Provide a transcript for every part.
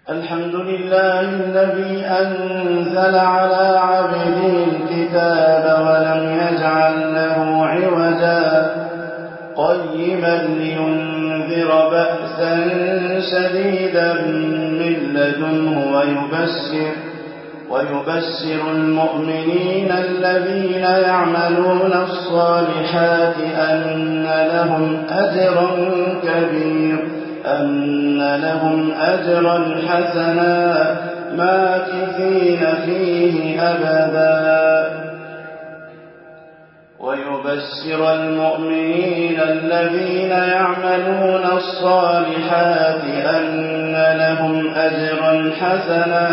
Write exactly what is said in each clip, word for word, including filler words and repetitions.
الحمد لله الذي أنزل على عبده الكتاب ولم يجعل له عوجا قيما لينذر بأسا شديدا من لدنه ويبشر, ويبشر المؤمنين الذين يعملون الصالحات أن لهم أجرا كبيرا أن لهم أجرا حسنا ماكثين فيه أبدا ويبشر المؤمنين الذين يعملون الصالحات أن لهم أجرا حسنا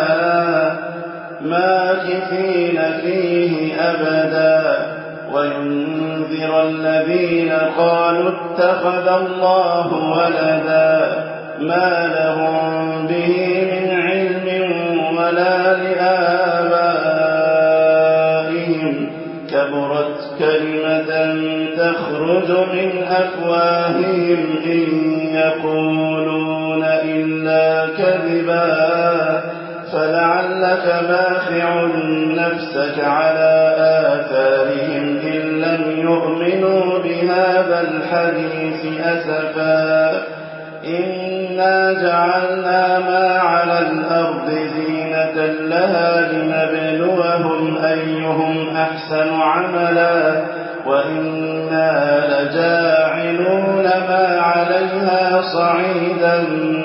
ماكثين فيه أبدا وينذر الذين قالوا اتخذ الله ولدا ما لهم به من علم ولا لآبائهم كبرت كلمة تخرج من أفواههم إن يقولون إلا كذبا فلعلك باخع نفسك على آثارهم إن لم يؤمنوا بهذا الحديث أسفا إنا جعلنا ما على الأرض زينة لها لنبلوهم أيهم أحسن عملا وإنا لجاعلون ما عليها صعيدا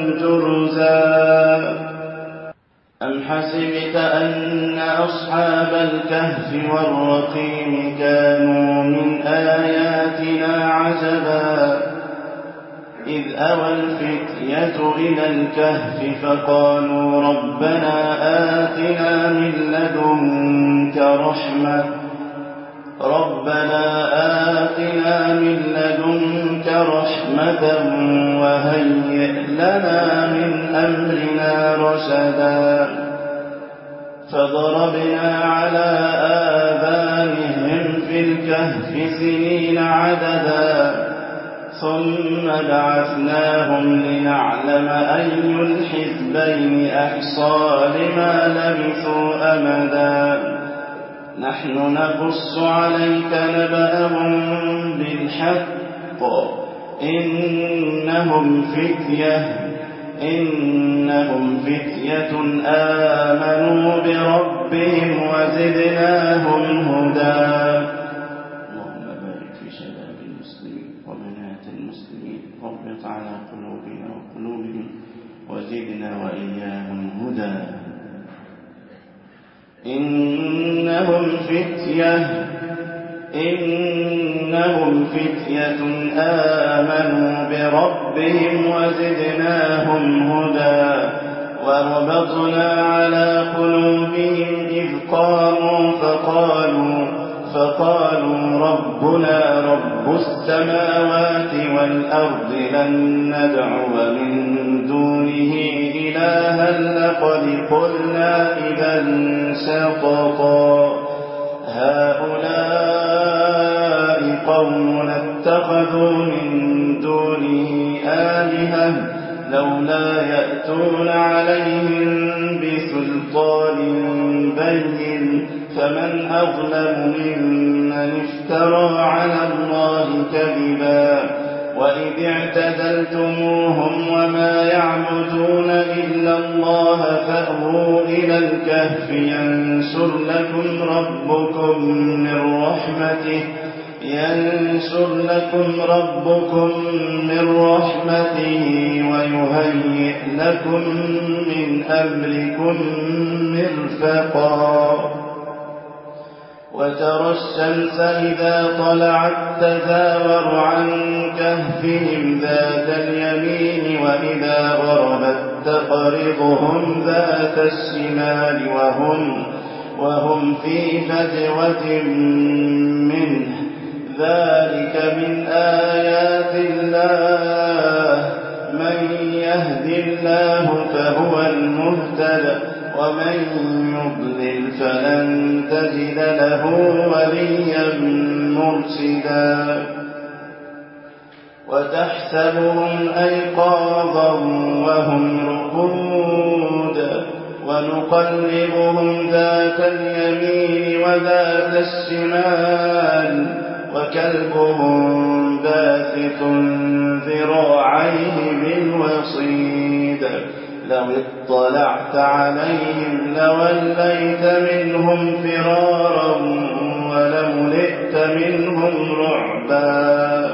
جرزا أم حسبت أن أصحاب الكهف والرقيم كانوا من آياتنا عجبا إذ أوى الفتية إلى الكهف فقالوا ربنا آتنا من لدنك رحمة ربنا آتنا من لدنك رحمة وهيئ لنا من أمرنا رشدا فضربنا على آذانهم في الكهف سنين عددا ثم بعثناهم لنعلم أي الحزبين أحصى لما لبثوا أمدا نحن نقص عليك نبأهم بالحق إنهم فتية إنهم فتية آمنوا بربهم وزدناهم هدى اللهم بارك في شباب المسلمين وبنات المسلمين واربط على قلوبنا وقلوبهم وزدنا وإياهم هدى إنهم فتية إنهم فتية آمنوا بربهم وزدناهم هدى وربطنا على قلوبهم إذ قاموا فقالوا فقالوا ربنا رب السماوات والأرض لن ندعو من دونه إلها لقد قلنا إذا شططا هؤلاء قوم اتخذوا من دونه آلهة لولا يأتون عليهم بسلطان بين فمن أظلم ممن افترى على الله كذبا وإذ اعتزلتموهم وما يعبدون إلا الله فأووا إلى الكهف ينشر لكم ربكم من رحمته ينشر لكم ربكم من رحمته ويهيئ لكم من أمركم مرفقا وترى الشمس إذا طلعت تزاور عن كهفهم ذات اليمين وإذا غربت تقرضهم ذات الشمال وهم, وهم في فجوة منه ذلك من آيات الله من يهد الله فهو المهتد ومن يضلل فلن تجد له وليا مرشدا وتحسبهم أيقاظا وهم رقود ونقلبهم ذات اليمين وذات الشمال وكلبهم باسط ذراعيه بالوصيد لو اطلعت عليهم لوليت منهم فرارا ولملئت منهم رعبا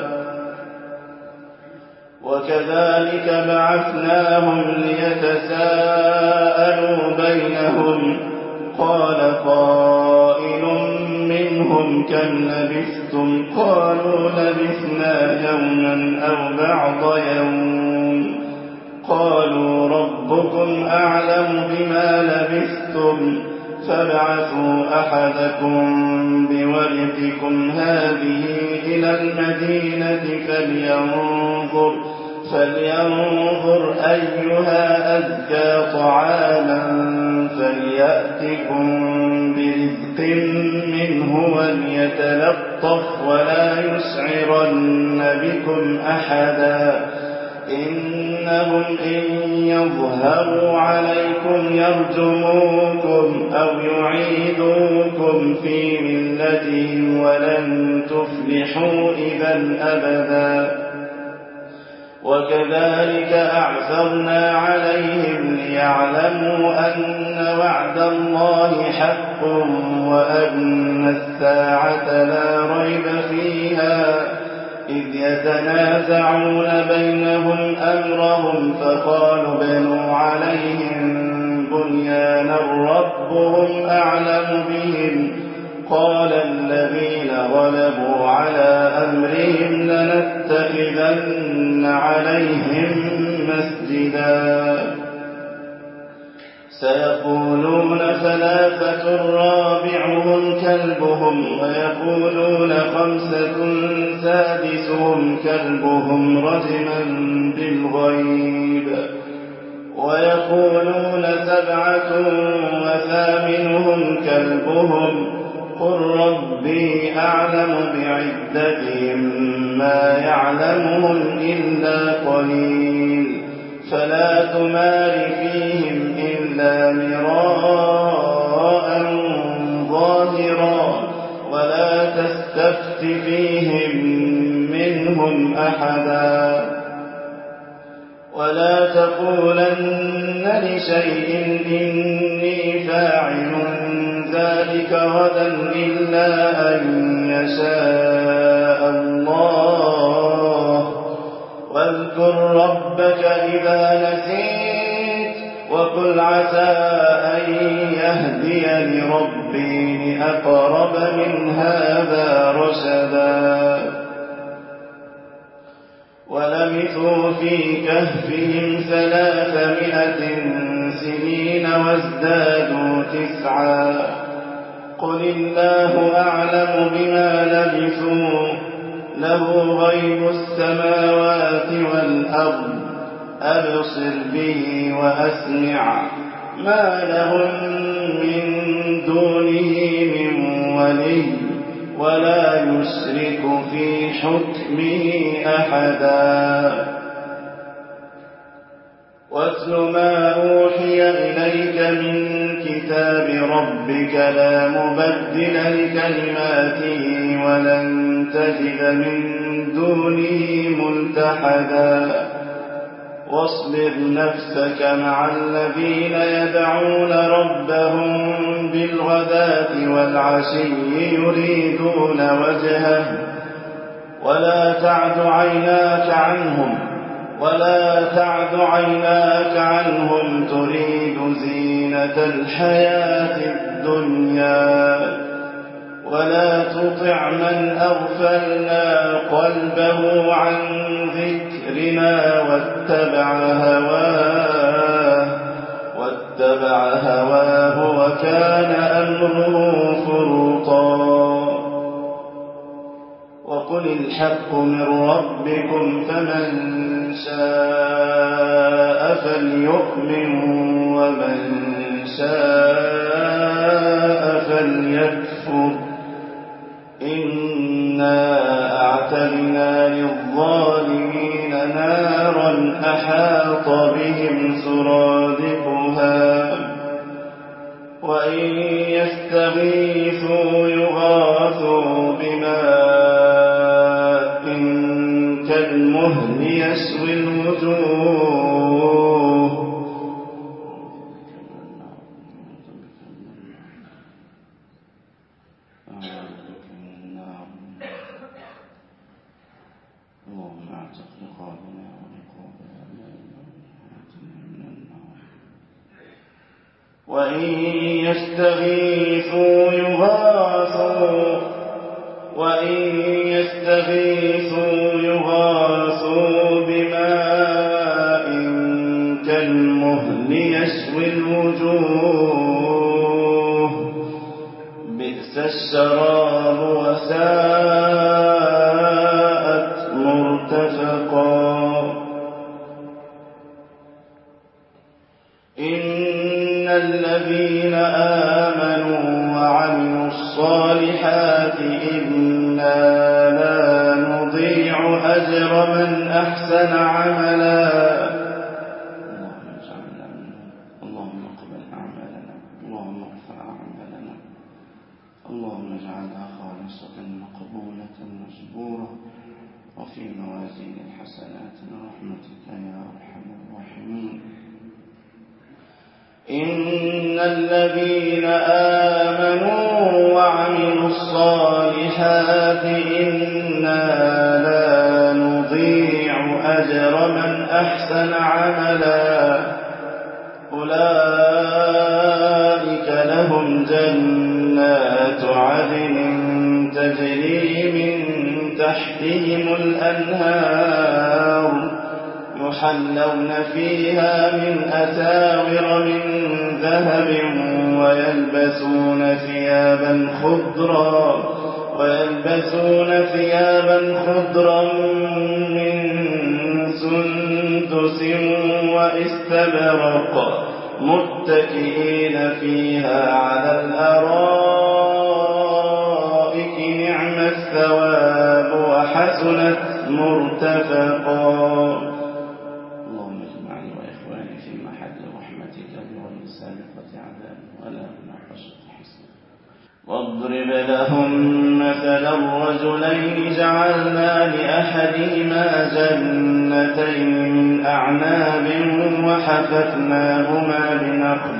وكذلك بعثناهم ليتساءلوا بينهم قال قائل منهم كم لبثتم قالوا لبثنا يوما أو بعض يوم قالوا ربكم أعلم بما لبثتم فابعثوا أحدكم بورقكم هذه إلى المدينة فلينظر, فلينظر أيها أزكى طعاما فليأتكم برزق منه وليتلطف ولا يشعرن بكم أحدا إنهم إن يظهروا عليكم يرجموكم أو يعيدوكم في ملتهم ولن تفلحوا إذا أبدا وكذلك أعثرنا عليهم ليعلموا أن وعد الله حق وأن الساعة لا ريب فيها إذ يتنازعون بينهم أمرهم فقالوا بنوا عليهم بنيانا ربهم أعلم بهم قال الذين غلبوا على أمرهم لنتخذن عليهم مسجدا سيقولون ثلاثة رابعهم كلبهم ويقولون خمسة سادسهم كلبهم رجما بالغيب ويقولون سبعة وثامنهم كلبهم قل ربي أعلم بعدتهم ما يعلمهم إلا قليل فلا تمار فيهم إلا مراء ظاهرا ولا تستفت فيهم منهم أحدا ولا تقولن لشيء إني فاعل ذلك غدا إلا أن يشاء الله واذكر ربك إذا نسيت وقل عسى أن يهديني ربي لأقرب من هذا رشدا ولبثوا في كهفهم ثلاثمائة سنين وازدادوا تسعا قل الله أعلم بما لبثوا له غيب السماوات والأرض أبصر به وأسمع ما لهم من دونه من ولي ولا يشرك في حكمه أحدا واتل ما أوحي إليك من كتاب ربك لا مبدل لكلماته ولن تجد من دونه ملتحدا واصبر نفسك مع الذين يدعون ربهم بالغداة والعشي يريدون وجهه ولا تعد عيناك عنهم ولا تعد عيناك عنهم تريد زينة الحياة الدنيا ولا تطع من أغفلنا قلبه عن ذكرنا واتبع هواه واتبع هواه وكان أمره فرطا وقل الحق من ربكم فمن شاء فليؤمن ومن شاء فليكفر إنا أعتدنا للظالمين نارا أحاط بهم سرادقها وإن يستغيثوا يغاثوا وإن يستغيثوا يغاثوا بماء كالمهل يشوي الوجوه بئس الشراب وساءت مرتفقا إن الذين آمنوا وعملوا الصالحات إنا لا نضيع أجر من أحسن عملا. اللهم اجعلنا منهم، اللهم اقبل أعمالنا، اللهم ارفع أعمالنا، اللهم اجعلها خالصة مقبولة مجبورة وفي موازين الحسنات برحمتك يا أرحم الراحمين. إن الذين آمنوا وعملوا الصالحات إنا لا نضيع أجر من أحسن عملا. أولئك لهم جنات عدن تجري من تحتهم الأنهار يحلون فيها من أساور من ذهب ويلبسون ثيابا خضرا ويلبسون ثيابا خضرا من سندس واستبرق متكئين فيها على الأرائك نعم الثواب وحسنت مرتفقا. واضرب لهم مثلا الرجلين جعلنا لأحدهما جنتين من أعناب وحففناهما بنخل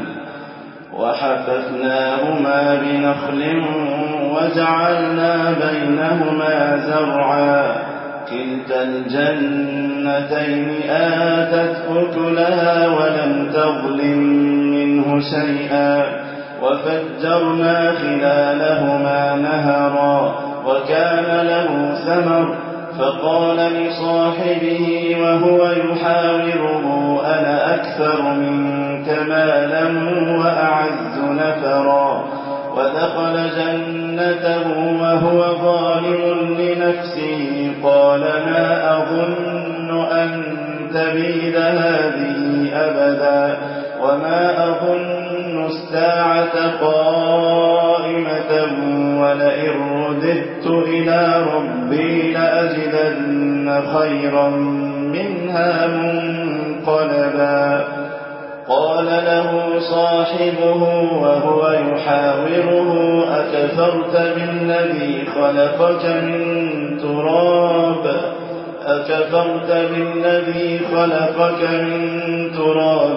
وحففناهما بنخل وجعلنا بينهما زرعا كلتا الجنتين آتت أكلها ولم تظلم منه شيئا وفجرنا خلالهما نهرا وكان له ثمر فقال لصاحبه وهو يحاوره أنا أكثر منك مالا وأعز نفرا ودخل جنته وهو ظالم لنفسه قال ما أظن أن تبيد هذه أبدا وما أظن الساعة قائمة ولئن رددت إلى ربي لأجدن خيرا منها منقلبا. قال له صاحبه وهو يحاوره أكفرت بالذي خلقك من تراب أكفرت بالذي خلقك من تراب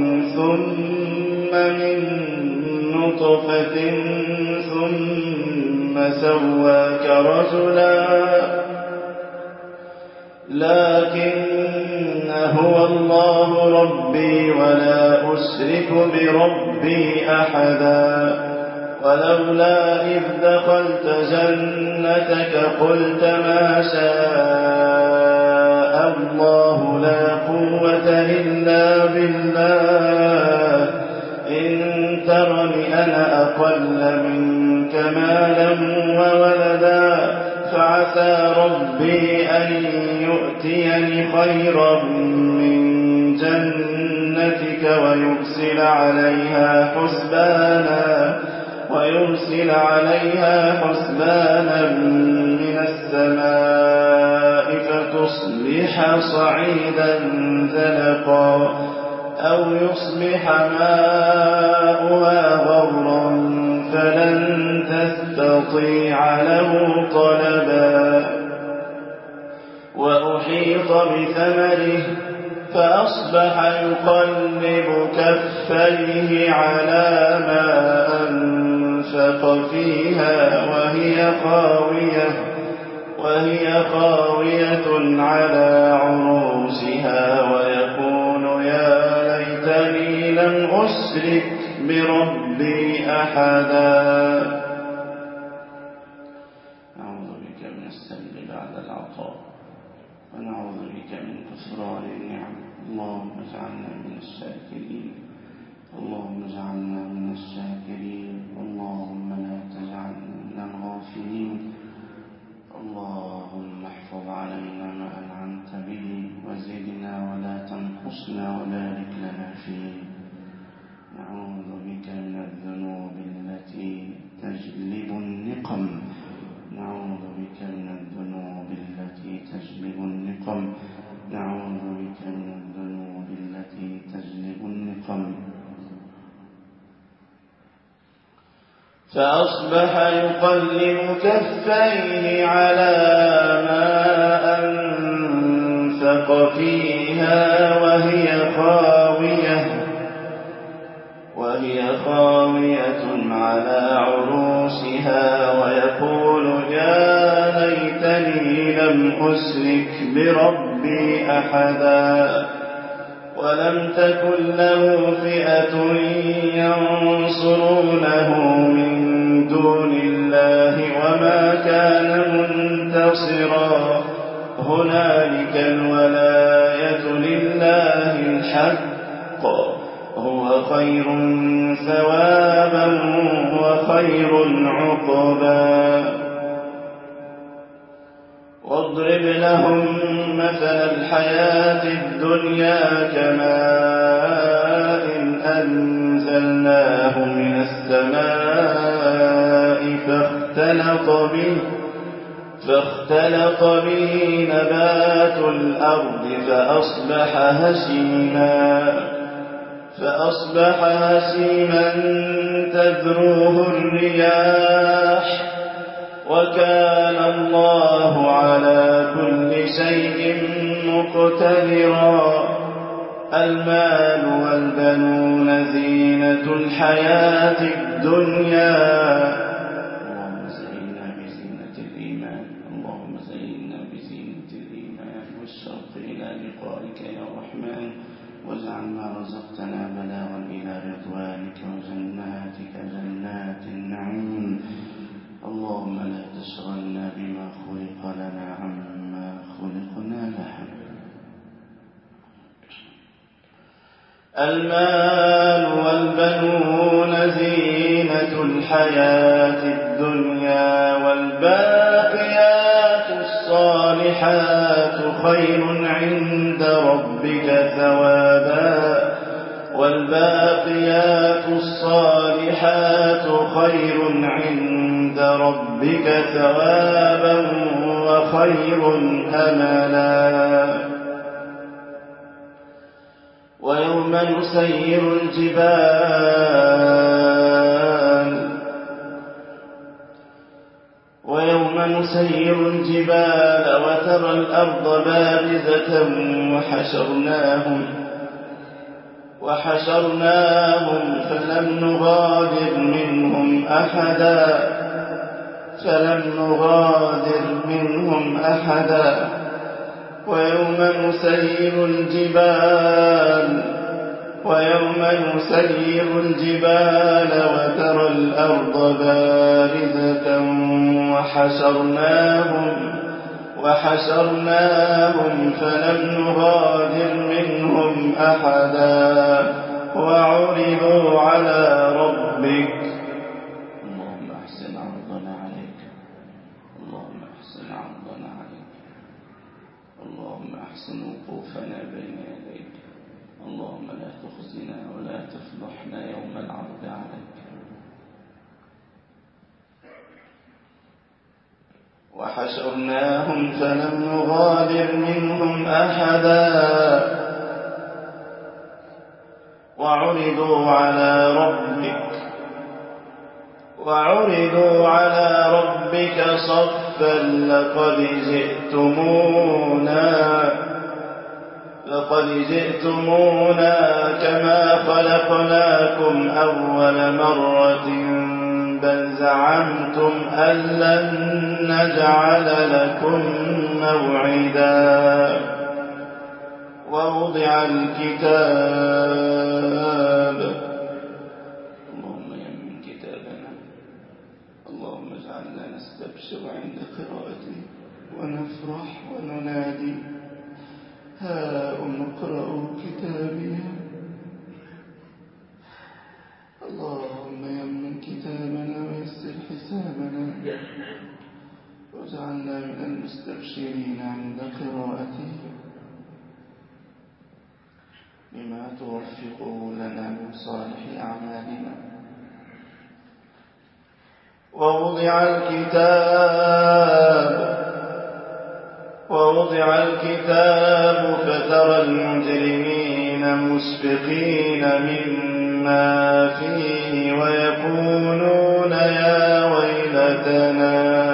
ثم من نطفة ثم سواك رجلا لكن هو الله ربي ولا أشرك بربي أحدا. ولولا إذ دخلت جنتك قلت ما شاء الله لا قوة إلا بالله إن ترني أنا أقل منك مالا وولدا فعسى ربي أن يؤتيني خيرا من جنتك ويرسل عليها حسبانا ويرسل عليها حسبانا من السماء فتصبح صعيدا زلقا أو يصبح ماؤها غورا فلن تستطيع له طلبا. وأحيط بثمره فأصبح يقلب كفيه على ما أنفق فيها وهي خاوية وهي خاوية على عروشها ويقول يا ليتني لم أشرك بربي أحدا. نعوذ بك من السلب بعد العطاء، ونعوذ بك من كفران النعم. اللهم اجعلنا من الشاكرين، اللهم اجعلنا من الشاكرين، اللهم لا تجعلنا من الغافلين. اللهم احفظ علينا ما أنعمت به، وزدنا ولا تنقصنا، وبارك لنا فيه. نعوذ بك من الذنوب التي تجلب النقم، نعوذ بك من الذنوب التي تجلب النقم، نعوذ بك من الذنوب التي تجلب النقم. فأصبح يقلب كفيه على ما أنفق فيها وهي خاوية وهي خاوية على عروشها، ويقول يا ليتني لم أشرك بربي أحدا. ولم تكن له فئة ينصرونه من دون الله وما كان منتصرا. هنالك الولاية لله الحق، هو خير ثوابا وخير عقبا. واضرب لهم مثل الحياة الدنيا كماء أنزلناه من السماء فاختلط به فاختلط به نبات الأرض فأصبح هشيما فأصبح هشيما تذروه الرياح، وكان الله على كل شيء مقتدرا. المال والبنون زينة الحياة الدنيا. اللهم زينا بزينة الإيمان، اللهم زينا بزينة الإيمان والشوق إلى لقائك يا رحمن، واجعل ما رزقتنا بلاغا إلى رضوانك وجناتك جنات النعيم. اللهم لا تشغلنا بما خلق لنا عما خلقنا له. المال والبنون زينة الحياة الدنيا، والباقيات الصالحات خير عند ربك ثوابا والباقيات الصالحات خير عند ربك ثوابا وخير أملا. ويوم نسير الجبال ويوم نسير الجبال وترى الأرض بارزة وحشرناهم وحشرناهم فلم نغادر منهم أحدا فلم نغادر منهم أحدا. ويوم نسير الجبال ويوم نسير الجبال وترى الأرض بارزة وحشرناهم وحشرناهم فلم نغادر منهم أحدا. وعرضوا على ربك اللهم أحسن عرضنا عليك اللهم أحسن عرضنا عليك اللهم أحسن وقوفنا بين يديك. اللهم لا تخزنا ولا تفضحنا يوم العرض عليك. وحشرناهم فلم نغادر منهم أحدا. وعرضوا على ربك وعرضوا على ربك صفا لقد جئتمونا لقد جئتمونا كما خلقناكم أول مرة بل زعمتم أن لن نجعل لكم موعدا. ووضع الكتاب. اللهم يمن كتابنا، اللهم اجعلنا نستبشر عند قراءته ونفرح وننادي هاؤم اقرءوا كتابيه. اللهم يمن كتابنا ويسر حسابنا واجعلنا من المستبشرين عند قراءته بما توفقه لنا من صالح أعمالنا. ووضع الكتاب ووضع الكتاب فترى المجرمين مشفقين مما فيه ويقولون يا ويلتنا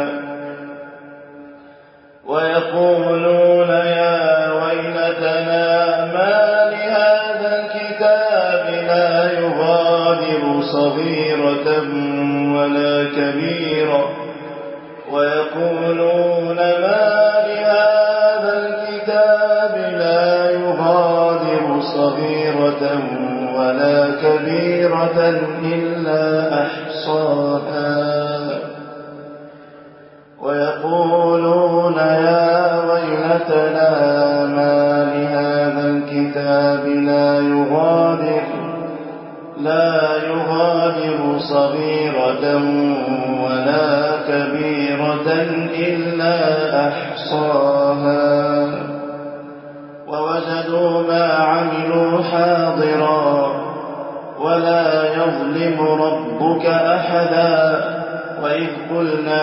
ويقولون يا ويلتنا ما لهذا الكتاب لا يغادر صغيرة ولا كبيرة ويقولون ما لهذا الكتاب لا يغادر صغيرة ولا كبيرة إلا أحصاها ويقولون يا ويلتنا ما لهذا الكتاب لا يغادر لا يغادر صغيرة ولا كبيرة إلا أحصاها ووجدوا ما عملوا حاضرا ولا يظلم ربك أحدا. وإذ قلنا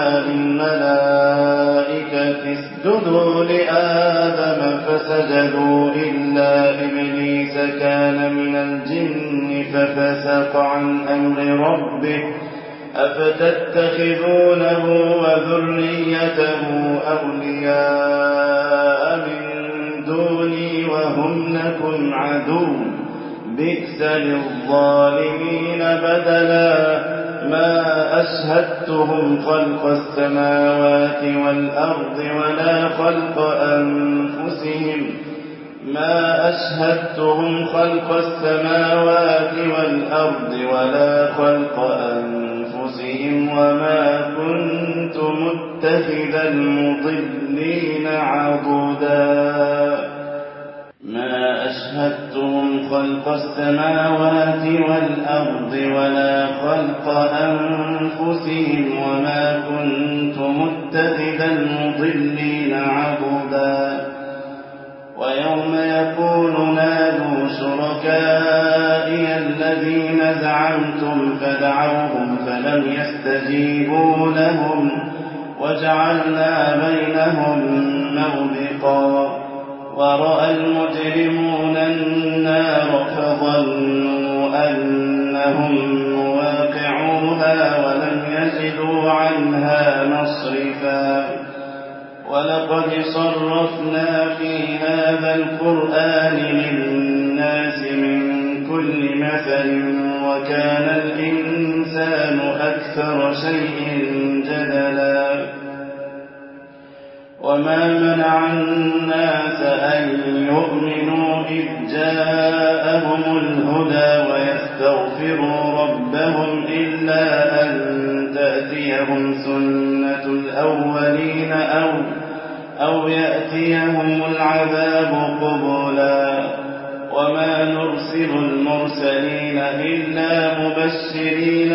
للملائكة اسجدوا لآدم فسجدوا إلا إبليس كان من الجن ففسق عن أمر ربه أفتتخذونه وذريته أولياء من دوني وهم لكم عدو بئس للظالمين بدلا. ما أشهدتهم خلق السماوات والأرض ولا خلق أنفسهم ما أشهدتهم خلق السماوات والأرض ولا خلق أنفسهم وما كنت متخذ المضلين عضدا. ما أشهدتهم خلق السماوات والأرض ولا خلق أنفسهم وما كنت متخذ المضلين عضدا. ويوم يقول نادوا شركائي الذين زعمتم فدعوهم فلم يستجيبوا لهم وجعلنا بينهم موبقا. ورأى المجرمون النار فظنوا أنهم مواقعوها ولم يجدوا عنها مصرفا. ولقد صرفنا في هذا القرآن للناس من كل مثل وكان الإنسان أكثر شيء جدلا. وما منع الناس أن يؤمنوا إذ جاءهم الهدى ويستغفروا ربهم إلا أن تأتيهم سنة الأولين أو, أو يأتيهم العذاب قبلا. وما نرسل المرسلين إلا مبشرين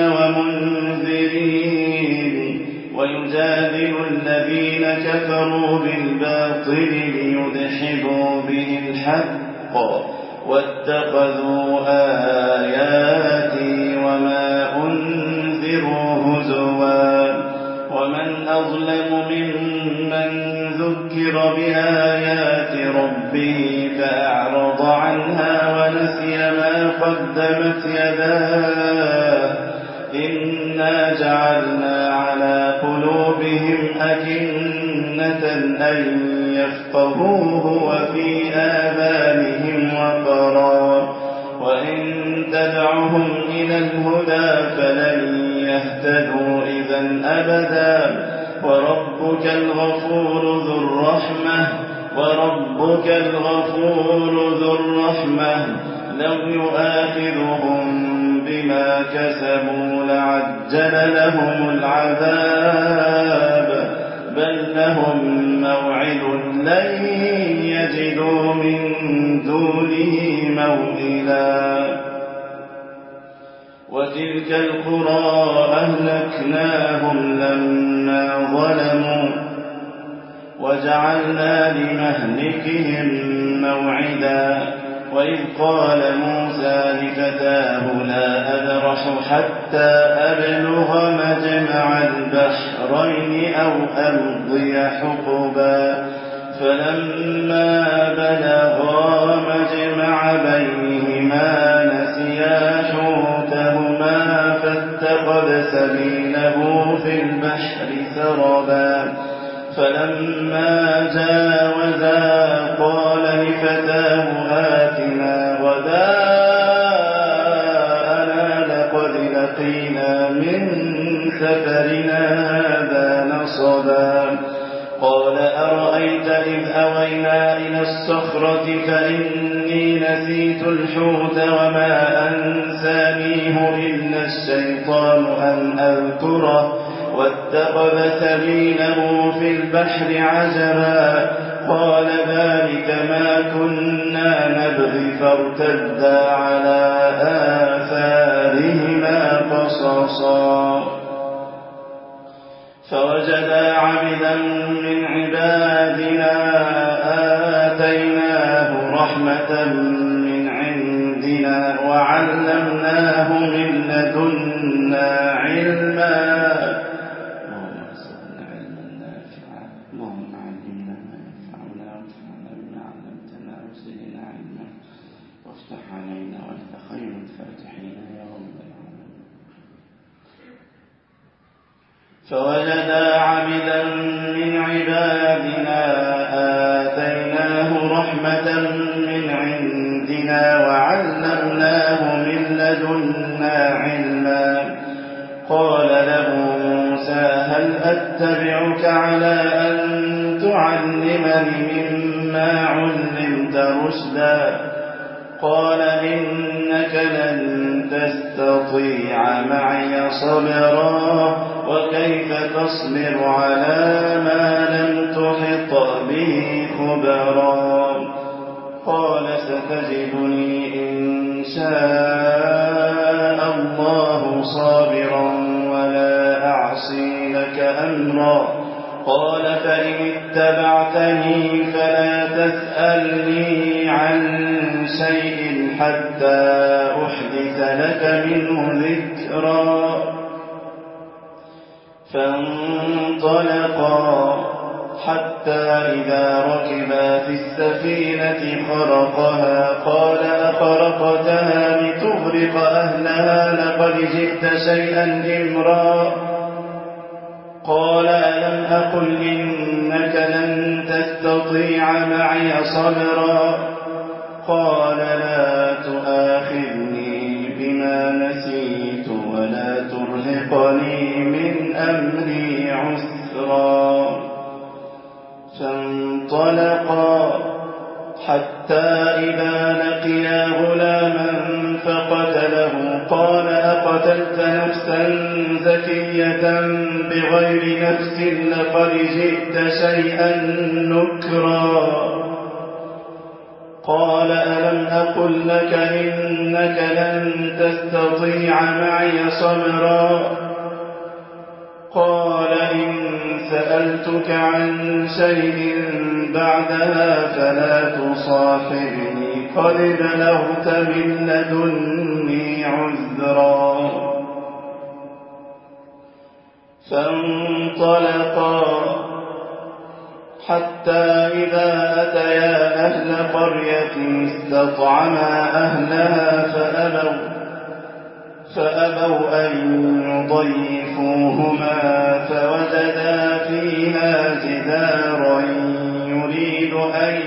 ومنذرين ويجادل الذين كفروا بالباطل ليدحضوا به الحق واتخذوا آياتي وما أنذروا هزوا. ومن أظلم ممن ذكر بآيات ربه فأعرض عنها ونسي ما قدمت يداه إنا جعلنا على قلوبهم أكنة أن يفقهوه وفي آذانهم وقرا وإن تدعهم إلى الهدى فلن يهتدوا إذا أبدا. وربك الغفور ذو الرحمة وربك الغفور ذو الرحمة لو يؤاخذهم بما كسبوا لعجل لهم العذاب بل لهم موعد لن يجدوا من دونه موئلا وتلك القرى أهلكناهم لما ظلموا وجعلنا لمهلكهم موعدا وإذ قال موسى لفتاه لا أبرح حتى أبلغ مجمع البحرين أو أمضي حقبا فلما بلغا مجمع بينهما نسيا حوتهما فاتخذ سبيله في البحر سربا فلما جاوزا قال لفتاه آتنا غداءنا لقد لقينا من سفرنا هذا نصبا قال أرأيت إذ أوينا إلى الصخرة فإني نسيت الحوت وما أنسانيه إلا الشيطان أن أذكره واتخذ سبيله في البحر عجبا قال ذلك ما كنا نبغي فارتدا على آثارهما قصصا فوجدا عبدا من عبادنا آتيناه رحمة من عندنا وعلمناه من لدنا علما فوجدا عبدا من عبادنا آتيناه رحمة من عندنا وعلمناه من لدنا علما قال له موسى هل أتبعك على أن تعلمني مما علمت رشدا قال إنك لن تستطيع معي صبرا وكيف تصبر على ما لم تحط به خبرا قال ستجدني إن شاء الله صابرا ولا أعصي لك أمرا قال فإن اتبعتني فلا تسألني عن شيء حتى أحدث لك منه ذكرا فانطلقا حتى إذا ركبا في السفينة خرقها قال أخرقتها لتغرق أهلها لقد جئت شيئا إمرا قال ألم أقل إنك لن تستطيع معي صبرا قال لا تؤاخذني بما نسيت ولا ترهقني من أمري عسرا فانطلقا حتى إذا لقيا غلاما فقتله قال أقتلت نفسا زكية بغير نفس لقد جئت شيئا نكرا قال ألم أقل لك إنك لن تستطيع معي صبرا قال إن سألتك عن شيء بعدها فلا تصاحبني قد بلغت من لدني عذرا فانطلقا حتى إذا أتيا أهل قرية استطعما أهلها فأبوا فأبوا أن يضيفوهما فوجدا فيها جدارا يريد أن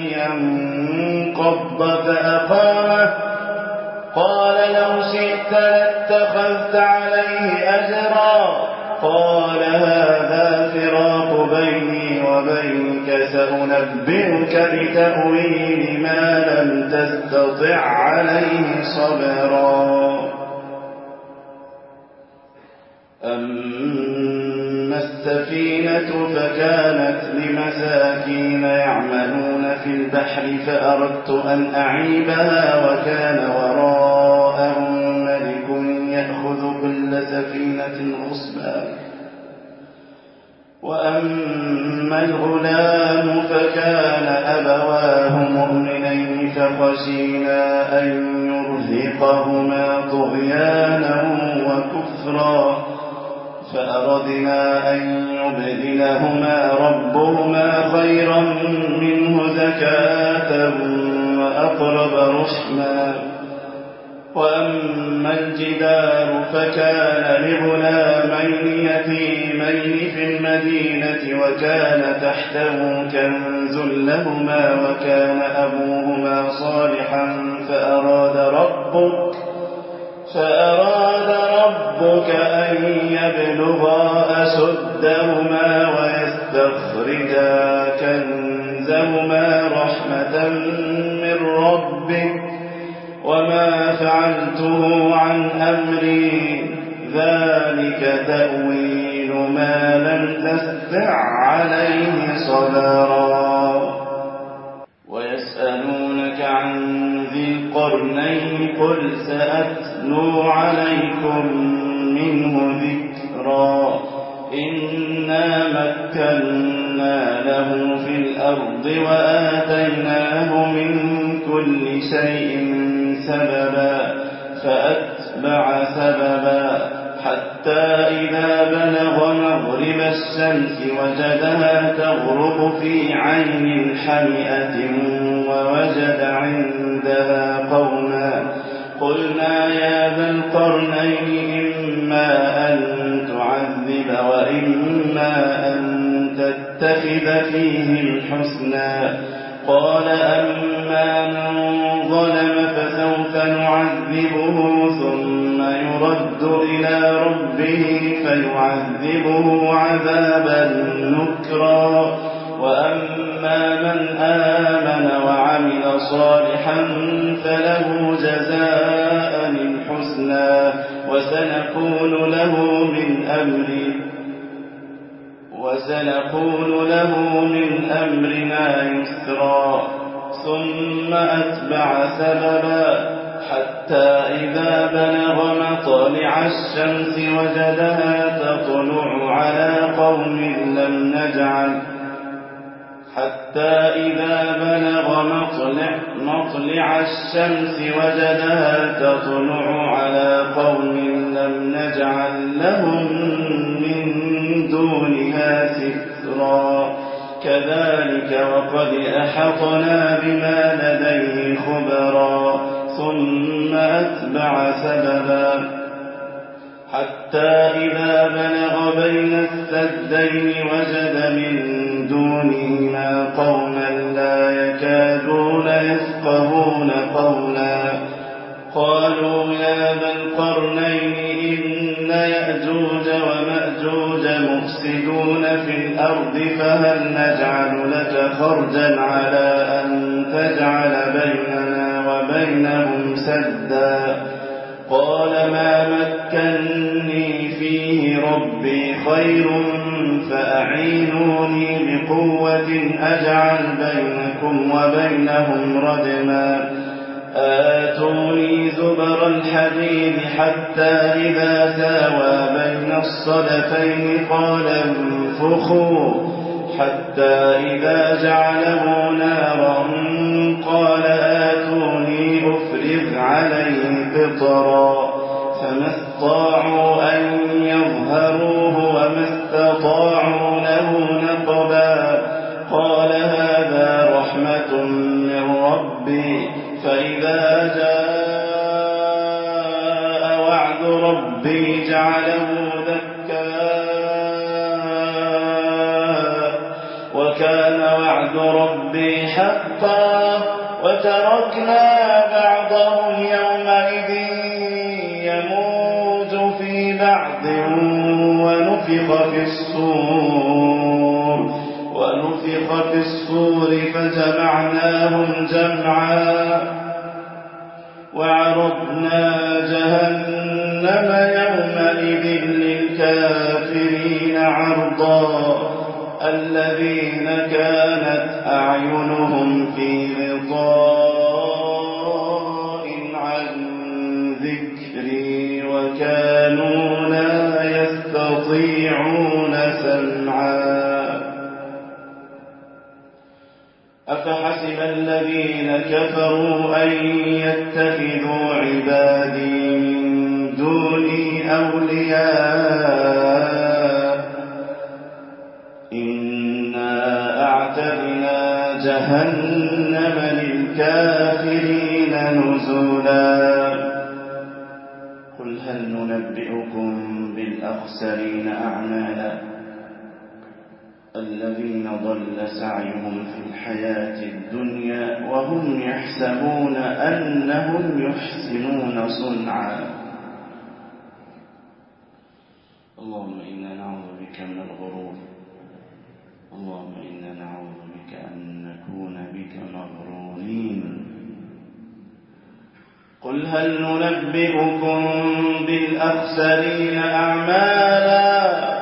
ينقض فأقامه قال لو شئت لاتخذت عليه أجرا قال هذا فراق بيني وبينك سأنبئك بتأويل ما لم تستطع عليه صبرا. أما السفينة فكانت لمساكين يعملون في البحر فأردت أن أعيبها وكان وراءهم ملك يأخذ كل سفينة غصبا. وأما الغلام فكان أبواه مؤمنين فخشينا أن يرهقهما طغيانا وكفرا فأردنا أن يبدلهما ربهما خيرا منه زكاة وأقرب رحما. وأما الجدار فكان لغلامين يتيمين في المدينة وكان تحته كنز لهما وكان أبوهما صالحا فأراد ربك فأراد ربك أن يبلغا أشدهما ويستخرجا كنزهما رحمة من ربك وما فعلته عن أمري ذلك تأويل ما لم تستطع عليه صبرا. ويسألونك عن ذي القرنين قل سأتلو عليكم منه ذكرا. إنا مكنا له في الأرض وآتيناه من كل شيء سببا فأتبع سببا حتى إذا بلغ مغرب الشمس وجدها تغرب في عين حمئة ووجد عندها قوما قلنا يا ذا القرنين إما أن تعذب وإما أن تتخذ فيهم حسنا. قال أما من ظلم فسوف نعذبه ثم يرد إلى ربه فيعذبه عذابا نكرا. وأما من آمن وعمل صالحا فله جزاء الحسنى وسنقول له من أمره وسنقول له من أمرنا يسرا. ثم أتبع سببا حتى إذا بلغ مطلع الشمس وجدها تطلع على قوم لم نجعل حتى إذا بلغ مطلع, مطلع الشمس وجدها تطلع على قوم لم نجعل لهم من دونها سترا. كذلك وقد أحطنا بما لديه خبرا. ثم أتبع سببا حتى إذا بلغ بين السدين وجد من دونهما قوما لا يكادون يفقهون قولا. قالوا يا ذا القرنين إن يأجوج ومأجوج مفسدون في الأرض فهل نجعل لك خرجا على أن تجعل بيننا وبينهم سدا. قال ما مكني فيه ربي خير فأعينوني بقوة أجعل بينكم وبينهم ردما. آتوني زبر الحديد حتى إذا ساوى بين الصدفين قال انفخوا حتى إذا جعله نارا قال آتوني أفرغ عليه قطرا. فما استطاعوا أن يظهروه وما استطاعوا له نقبا. قال هذا رحمة من ربي فإذا جاء وعد ربي جعله دكا وكان وعد ربي حقا. وتركنا بعضهم يومئذ يموج في بعض ونفخ في الصور ونفخ في الصور فجمعناهم جمعا وعرضنا جهنم يومئذ للكافرين عرضا الذين كانت أعينهم في غطاء عن ذكري وكانوا لا يستطيعون سمعا أفحسب الذين كفروا أن يتخذوا عبادي من دوني أولياء إنا أعتدنا جهنم للكافرين نزلا قل هل ننبئكم بالأخسرين أعمالا الذين ضل سعيهم في الحياة الدنيا وهم يحسبون أنهم يحسنون صنعا اللهم إنا نعوذ بك من الغرور اللهم إنا نعوذ بك أن نكون بك مغرورين قل هل ننبئكم بالأخسرين أعمالا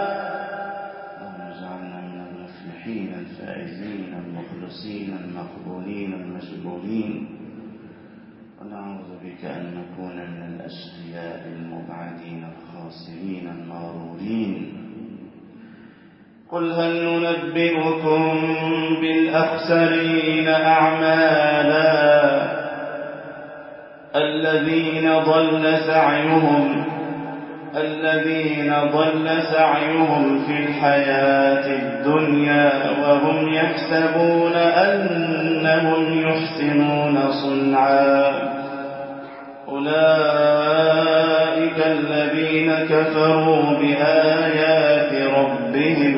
الفائزين المخلصين المقبولين المشغولين ونعوذ بك أن نكون من الأشقياء المبعدين الخاسرين المغرورين قل هل ننبئكم بالأخسرين أعمالا الذين ضل سعيهم الذين ضل سعيهم في الحياة الدنيا وهم يحسبون أنهم يحسنون صنعا أولئك الذين كفروا بآيات ربهم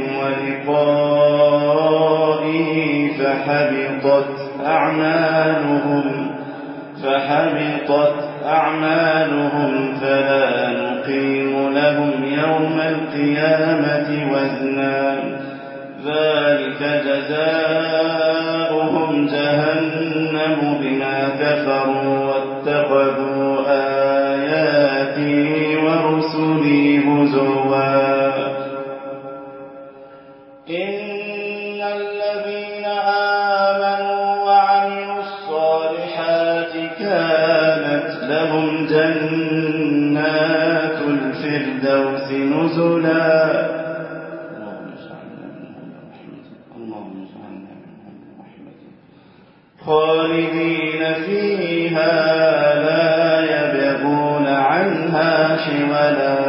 ولقائه فحبطت أعمالهم فحبطت أعمالهم فلا نقيم لهم يوم القيامة وزنا ذلك جزاؤهم جهنم بما كفروا واتخذوا آياتي ورسلي هزوا إن الذين آمنوا وعملوا الصالحات كانت لهم جنات الفردوس نزلا اللهم اجعلنا منهم برحمتك اللهم اجعلنا منهم برحمتك خالدين فيها لا يبغون عنها حولا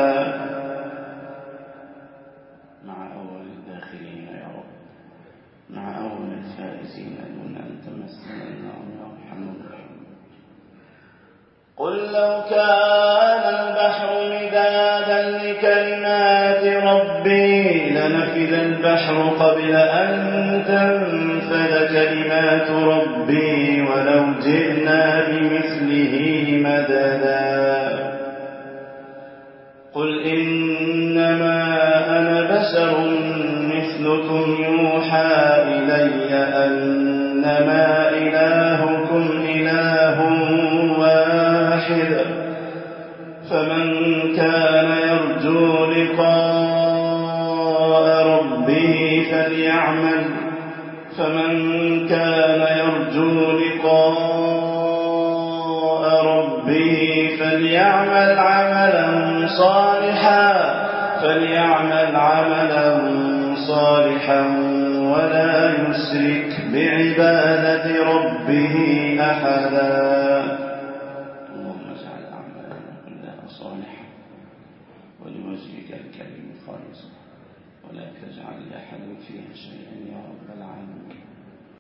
مع أول الداخلين يا رب مع أول الفائزين دون أن تمسنا النار يا أرحم الراحمين قل لو كان البحر مدادا لكلمات ربي لنفد البحر قبل أن تنفد كلمات ربي ولو جئنا بمثله مددا قل إنما أنا بشر مثلكم يوحى إلي أنما إلهكم إله واحد فمن كان يرجو لقاء ربه فليعمل فمن كان يرجو لقاء ربه فليعمل عملا صالحا فليعمل عملا صالحا ولا يشرك بعبادة ربه أحدا اللهم اجعل أعمالنا كلها صالحة ولوجهك الكريم خالصا ولا تجعل لأحد فيها شيئا يا رب العالمين